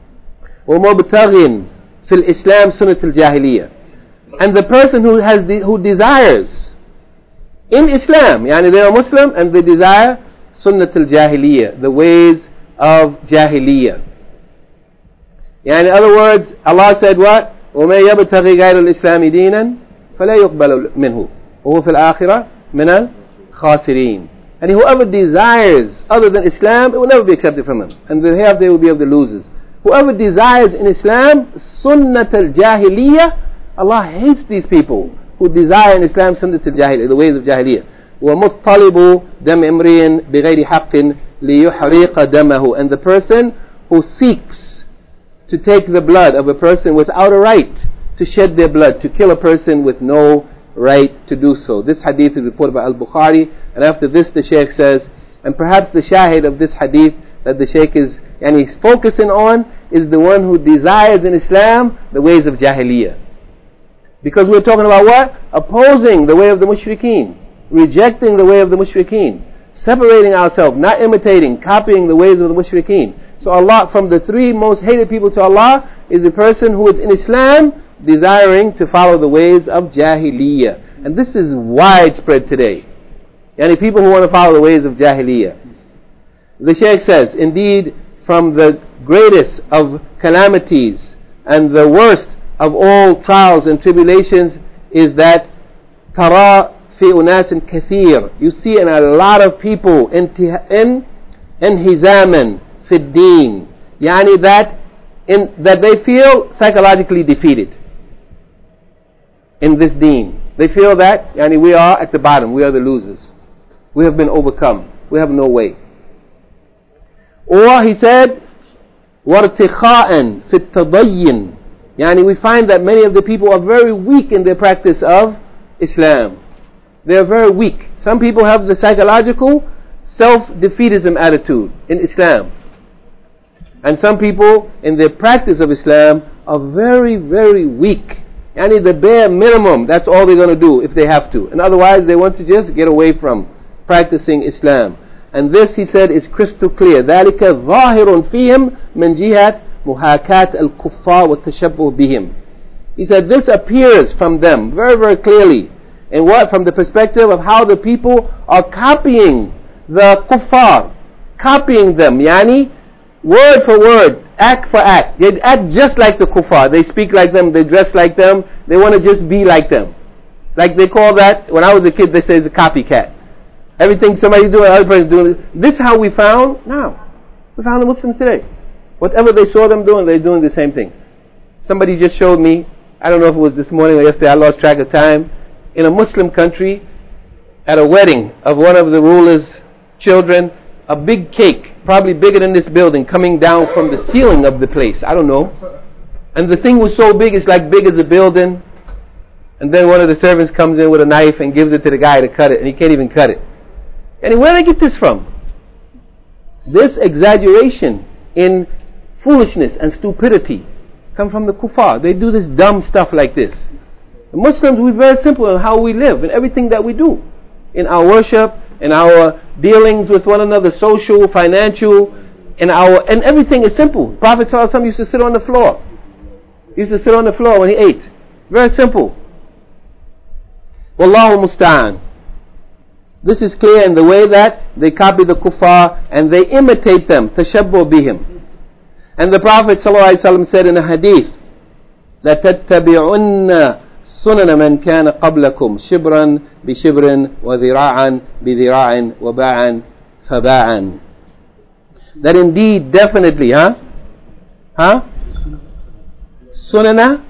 وَمُبْتَغٍ fil Islam sunnat al-jahiliyyah, and the person who has the, who desires in Islam, yani they are Muslim and they desire sunnat al-jahiliyyah, the ways of jahiliyyah. Yani in other words, Allah said what? وَمَن يَبْتَغِي غَيْرَ الْإِسْلَامِ دِينًا فَلَا يُقْبَلُ مِنْهُ وَهُوَ فِي الْآخِرَةِ مِنَ الْخَاسِرِينَ. And whoever desires other than Islam, it will never be accepted from him, and the hereafter they will be of the losers. Whoever desires in Islam sunnat al-jahiliyyah, Allah hates these people who desire in Islam sunnat al-jahiliyyah, the ways of jahiliyyah. وَمُطَّلِبُ دَمْ إِمْرِئٍ بِغَيْرِ حَقٍّ لِيُحْرِقَ دَمَهُ, and the person who seeks to take the blood of a person without a right, to shed their blood, to kill a person with no right to do so. This hadith is reported by Al-Bukhari, and after this the Shaykh says, and perhaps the shahid of this hadith that the Shaykh is and he's focusing on is the one who desires in Islam the ways of jahiliyyah. Because we're talking about what? Opposing the way of the mushrikeen, rejecting the way of the mushrikeen, separating ourselves, not imitating, copying the ways of the mushrikeen. So Allah, from the three most hated people to Allah, is a person who is in Islam desiring to follow the ways of jahiliyyah. And this is widespread today. Yani people who want to follow the ways of jahiliyyah. The Shaykh says, indeed, from the greatest of calamities and the worst of all trials and tribulations is that ترى في أناس كثير, you see in a lot of people in انهزاما في الدين, يعني that in that they feel psychologically defeated in this deen. They feel that yani we are at the bottom, we are the losers, we have been overcome, we have no way. Or he said وارتخاء في التدين, yani we find that many of the people are very weak in their practice of Islam. They are very weak. Some people have the psychological self-defeatism attitude in Islam, and some people in their practice of Islam are very, very weak. Yani the bare minimum, that's all they're going to do if they have to, and otherwise they want to just get away from practicing Islam. And this, he said, is crystal clear. ذَلِكَ ظَاهِرٌ فِيهِمْ مِنْ جِهَةِ مُحَاكَاةِ الْكُفَّارِ وَالتَّشَبُّهِ بِهِمْ. He said this appears from them very, very clearly. And what? From the perspective of how the people are copying the kuffar, copying them, yani word for word, act for act. They act just like the kuffar. They speak like them, they dress like them, they want to just be like them. Like they call that, when I was a kid, they say it's a copycat. Everything somebody's doing, other person's doing. This is how we found, now, we found the Muslims today. Whatever they saw them doing, they're doing the same thing. Somebody just showed me, I don't know if it was this morning or yesterday, I lost track of time, in a Muslim country, at a wedding of one of the ruler's children, a big cake, probably bigger than this building, coming down from the ceiling of the place. I don't know. And the thing was so big, it's like big as a building. And then one of the servants comes in with a knife and gives it to the guy to cut it, and he can't even cut it. And where did I get this from? This exaggeration in foolishness and stupidity come from the kuffar. They do this dumb stuff like this. The Muslims, we're very simple in how we live, in everything that we do. In our worship, in our dealings with one another, social, financial, in our, and everything is simple. Prophet ﷺ used to sit on the floor. He used to sit on the floor when he ate. Very simple. Wallahu musta'an. This is clear in the way that they copy the kuffar and they imitate them. Tashabbu bihim. And the Prophet ﷺ said in a hadith, لَتَتَّبِعُنَّ سُنَنَ مَنْ كَانَ قَبْلَكُمْ شِبْرًا بِشِبْرٍ وَذِرَاعًا بِذِرَاعٍ وَبَاعًا فَبَاعًا. That indeed, definitely, huh? Huh? Sunana?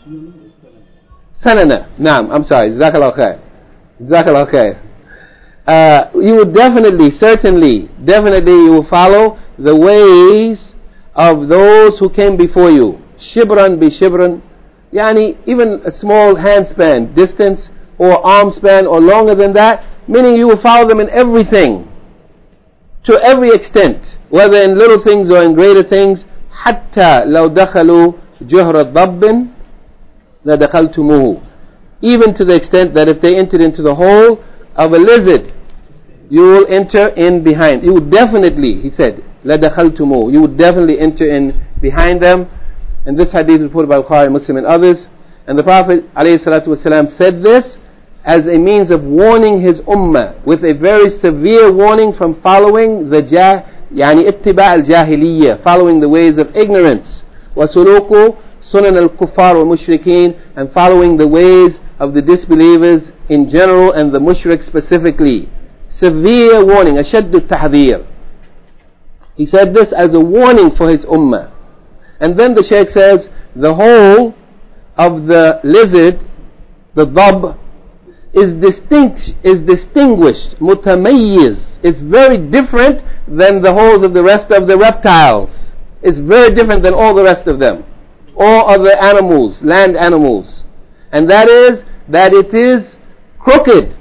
Sanana. Naam, I'm sorry. Jazakallah khair. Jazakallah khair. Uh, you will definitely, certainly, definitely you will follow the ways of those who came before you. Shibran bi shibran. Yani, even a small handspan distance or arm span or longer than that, meaning you will follow them in everything. To every extent. Whether in little things or in greater things. حتى لو دخلوا جهر الضب لدخلتموه. Even to the extent that if they entered into the hole of a lizard, you will enter in behind. You would definitely, he said, لَدَخَلْتُمُوهُ. You would definitely enter in behind them. And this hadith is reported by Bukhari, Muslim and others. And the Prophet ﷺ said this as a means of warning his ummah with a very severe warning from following the jah, يعني اتباع الجاهلية, following the ways of ignorance. وَسُلُوكُ سُنَنَ الْكُفَّارِ وَمُشْرِكِينَ, and following the ways of the disbelievers in general and the mushrik specifically. Severe warning, أشد التحذير. He said this as a warning for his ummah. And then the Shaykh says, the whole of the lizard, the dhab, is distinct, is distinguished, mutamayyiz. It's very different than the holes of the rest of the reptiles. It's very different than all the rest of them. All other animals, land animals. And that is, that it is crooked.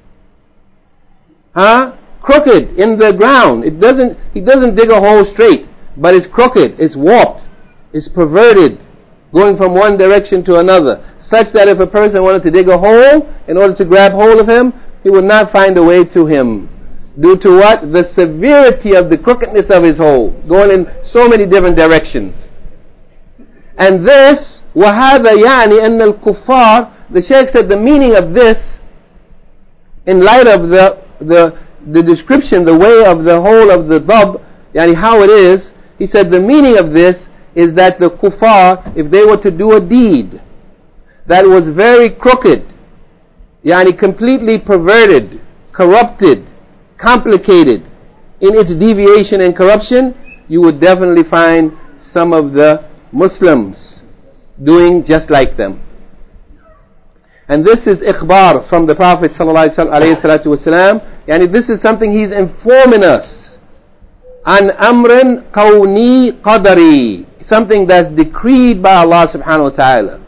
Huh? Crooked in the ground. It doesn't, he doesn't dig a hole straight, but it's crooked, it's warped, it's perverted, going from one direction to another, such that if a person wanted to dig a hole in order to grab hold of him, he would not find a way to him. Due to what? The severity of the crookedness of his hole, going in so many different directions. And this, وَهَذَا يَعْنِي أَنَّ الْكُفَّارِ, the Shaykh said the meaning of this, in light of the the the description, the way of the whole of the dhab, yani how it is, he said the meaning of this is that the kuffar, if they were to do a deed that was very crooked, yani completely perverted, corrupted, complicated in its deviation and corruption, you would definitely find some of the Muslims doing just like them. And this is ikhbar from the Prophet sallallahu alaihi wasallam. Yani this is something he's informing us. An amrin qawni qadari. Something that's decreed by Allah subhanahu wa ta'ala.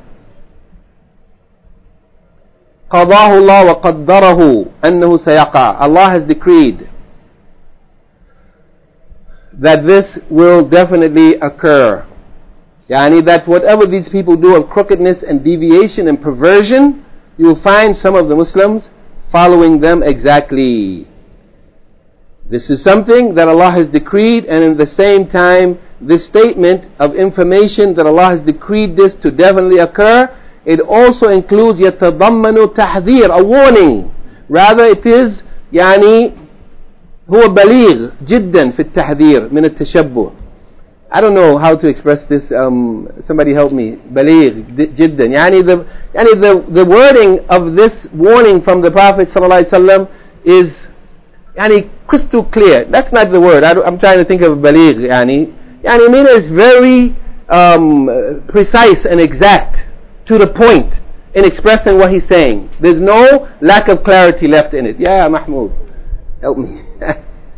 قضاه الله وقدره أنه سيقع. Allah has decreed that this will definitely occur. Yani that whatever these people do of crookedness and deviation and perversion, you will find some of the Muslims following them exactly. This is something that Allah has decreed, and in the same time, this statement of information that Allah has decreed this to definitely occur, it also includes يَتَضَمَّنُ تَحْذِير, a warning. Rather it is يعني هو بليغ جدا في التحذير من التشبه. I don't know how to express this. Um, somebody help me. بليغ جدا. يعني the يعني the the wording of this warning from the Prophet sallallahu alaihi wasallam is يعني crystal clear. That's not the word. I, I'm trying to think of بليغ. يعني يعني mean it's very um, precise and exact, to the point in expressing what he's saying. There's no lack of clarity left in it. Yeah, Mahmoud, help me.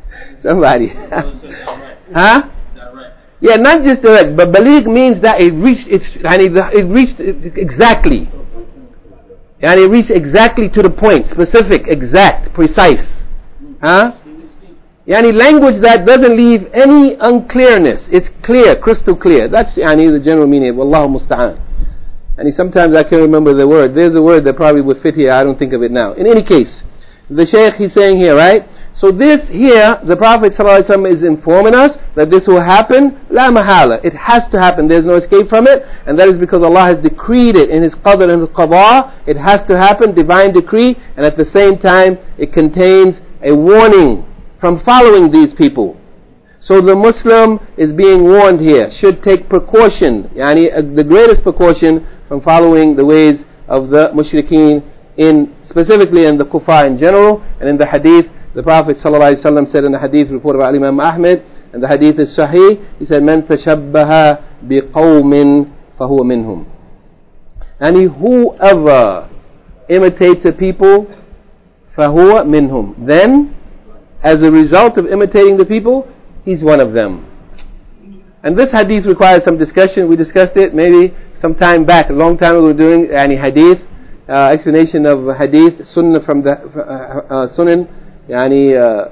Somebody. Huh? Yeah, not just direct, but baligh means that it reached its, it reached exactly. And it reached exactly to the point, specific, exact, precise. Huh? Yani language that doesn't leave any unclearness. It's clear, crystal clear. That's yani the general meaning of Wallahu musta'an. And sometimes I can't remember the word. There's a word that probably would fit here. I don't think of it now. In any case, the Shaykh, he's saying here, right? So this here, the Prophet ﷺ is informing us that this will happen. La mahala. It has to happen. There's no escape from it. And that is because Allah has decreed it in His qadr and His qada. It has to happen. Divine decree. And at the same time, it contains a warning from following these people. So the Muslim is being warned here, should take precaution, yani uh, the greatest precaution from following the ways of the mushrikeen, in specifically in the kuffar in general. And in the hadith, the Prophet ﷺ said in the hadith reported by Imam Ahmed, and the hadith is sahih, he said, "Man tashabbaha biqawmin fahuwa minhum." And whoever imitates a people, fahuwa minhum, then as a result of imitating the people, he's one of them. And this hadith requires some discussion. We discussed it maybe some time back, a long time ago, we were doing any hadith, uh, explanation of hadith, sunnah from the uh, uh, sunan. Yani, uh,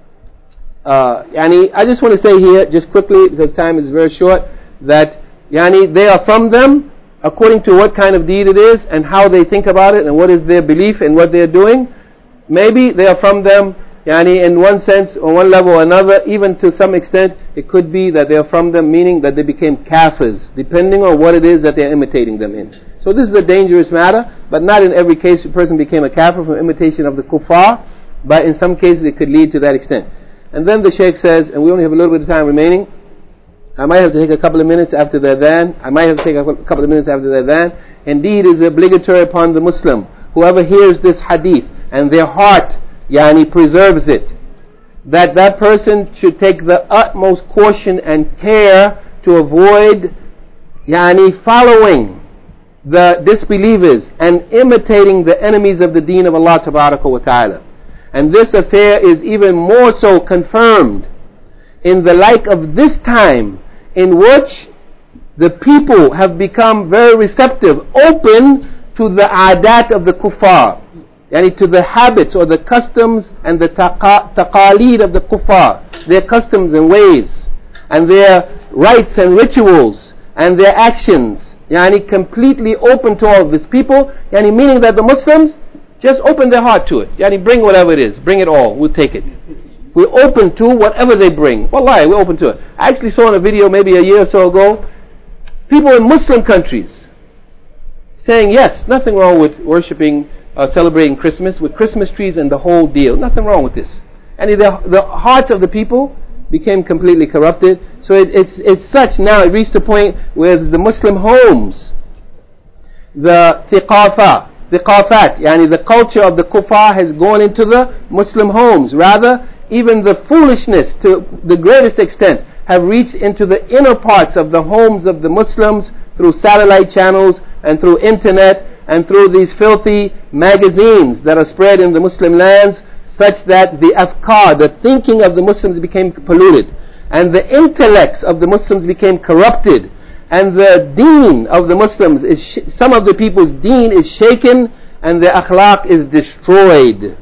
uh, yani, I just want to say here, just quickly, because time is very short, that yani, they are from them according to what kind of deed it is and how they think about it and what is their belief in what they are doing. Maybe they are from them Yani in one sense, or one level or another, even to some extent, it could be that they are from them, meaning that they became kafirs, depending on what it is that they are imitating them in. So this is a dangerous matter, but not in every case a person became a kafir from imitation of the kuffar, but in some cases it could lead to that extent. And then the Shaykh says, and we only have a little bit of time remaining, I might have to take a couple of minutes after the adhan, I might have to take a couple of minutes after the adhan. Indeed, it is obligatory upon the Muslim, whoever hears this hadith, and their heart Yani preserves it, that that person should take the utmost caution and care to avoid Yani following the disbelievers and imitating the enemies of the deen of Allah Tabaraka wa Ta'ala. And this affair is even more so confirmed in the like of this time, in which the people have become very receptive, open to the adat of the kuffar, yani to the habits or the customs and the taqa- taqaleed of the kuffar, their customs and ways, and their rites and rituals, and their actions, yani completely open to all of these people, yani meaning that the Muslims just open their heart to it, yani bring whatever it is, bring it all, we'll take it. We're open to whatever they bring. Wallahi, we're open to it. I actually saw in a video maybe a year or so ago, people in Muslim countries saying, yes, nothing wrong with worshipping, uh, celebrating Christmas, with Christmas trees and the whole deal. Nothing wrong with this. And the, the hearts of the people became completely corrupted. So it, it's, it's such now, it reached a point where the Muslim homes, the thiqafa, thiqafat, yani the culture of the kuffar has gone into the Muslim homes. Rather, even the foolishness to the greatest extent have reached into the inner parts of the homes of the Muslims through satellite channels and through internet and through these filthy magazines that are spread in the Muslim lands, such that the afkar, the thinking of the Muslims became polluted, and the intellects of the Muslims became corrupted, and the deen of the Muslims is sh- some of the people's deen is shaken, and their akhlaq is destroyed.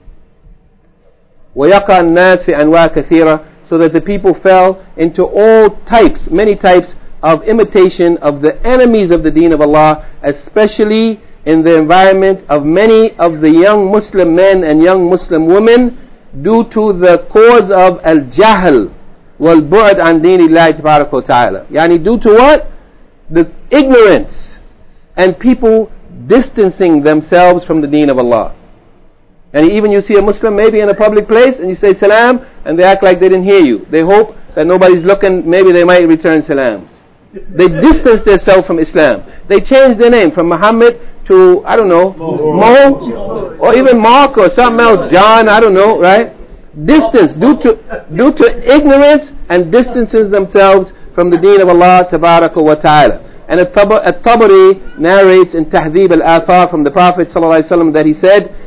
وَيَقَعَ النَّاسِ فِي أَنْوَاءٍ كَثِيرًا, so that the people fell into all types, many types of imitation of the enemies of the deen of Allah, especially in the environment of many of the young Muslim men and young Muslim women, due to the cause of al-jahl wal-bu'd an dinillahi tabaraka wa ta'ala. Yani due to what? The ignorance and people distancing themselves from the deen of Allah. And even you see a Muslim maybe in a public place and you say salam and they act like they didn't hear you. They hope that nobody's looking, maybe they might return salams. They distance themselves from Islam. They change their name from Muhammad to, I don't know, Mo, or even Mark or something else, John, I don't know, right? Distance, due to due to ignorance, and distances themselves from the deen of Allah Tabaraka wa Ta'ala. And At-Tabari narrates in Tahdhib al-Athar from the Prophet ﷺ that he said,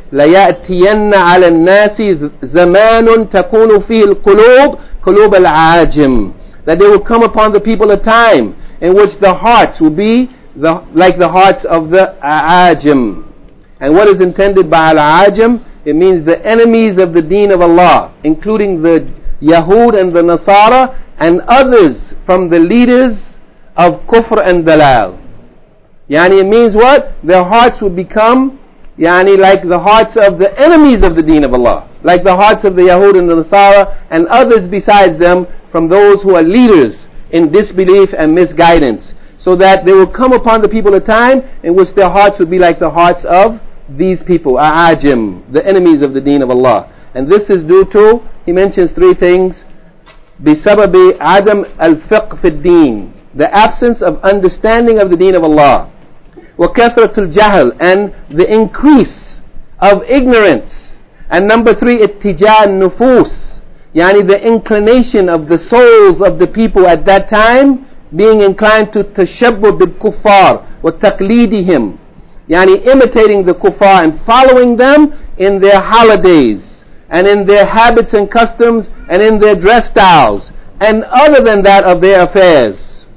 لَيَأْتِيَنَّ عَلَى النَّاسِ زَمَانٌ تَكُونُ فِيهِ الْقُلُوبُ قُلُوبَ الْعَاجِمِ, that there will come upon the people a time in which the hearts will be the, like the hearts of the A'ajim. And what is intended by Al-A'ajim? It means the enemies of the deen of Allah, including the Yahud and the Nasara and others from the leaders of Kufr and Dalal. Yani it means what? Their hearts would become yani like the hearts of the enemies of the deen of Allah, like the hearts of the Yahud and the Nasara and others besides them from those who are leaders in disbelief and misguidance, so that there will come upon the people a time in which their hearts would be like the hearts of these people, A'ajim, the enemies of the deen of Allah. And this is due to, he mentions three things: بِسَبَبِ عَدَمْ الْفِقْهِ فِي الدِّينِ, the absence of understanding of the deen of Allah, وَكَثْرَةُ الْجَهْلِ, and the increase of ignorance, and number three, اتِّجَاء النُّفُوسِ, yani the inclination of the souls of the people at that time being inclined to tashabbuh bil kuffar wa taqlidihim, yani imitating the kuffar and following them in their holidays and in their habits and customs and in their dress styles and other than that of their affairs.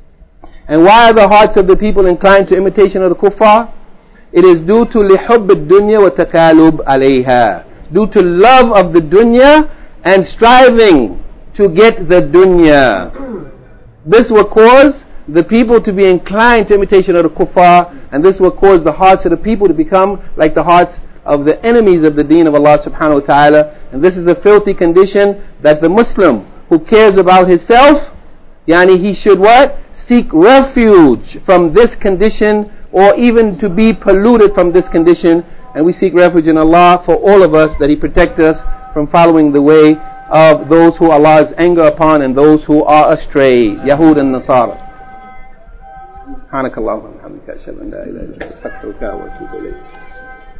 And why are the hearts of the people inclined to imitation of the kuffar? It is due to lihubb ad-dunya wa takalub alayha, due to love of the dunya and striving to get the dunya. This will cause the people to be inclined to imitation of the kuffar, and this will cause the hearts of the people to become like the hearts of the enemies of the deen of Allah subhanahu wa ta'ala. And this is a filthy condition that the Muslim who cares about himself, yani he should what? Seek refuge from this condition, or even to be polluted from this condition. And we seek refuge in Allah for all of us, that He protect us from following the way of those who Allah's anger upon and those who are astray, Yahud and Nasara. سبحانك اللهم وبحمدك أشهد أن لا إله إلا أنت أستغفرك وأتوب إليك.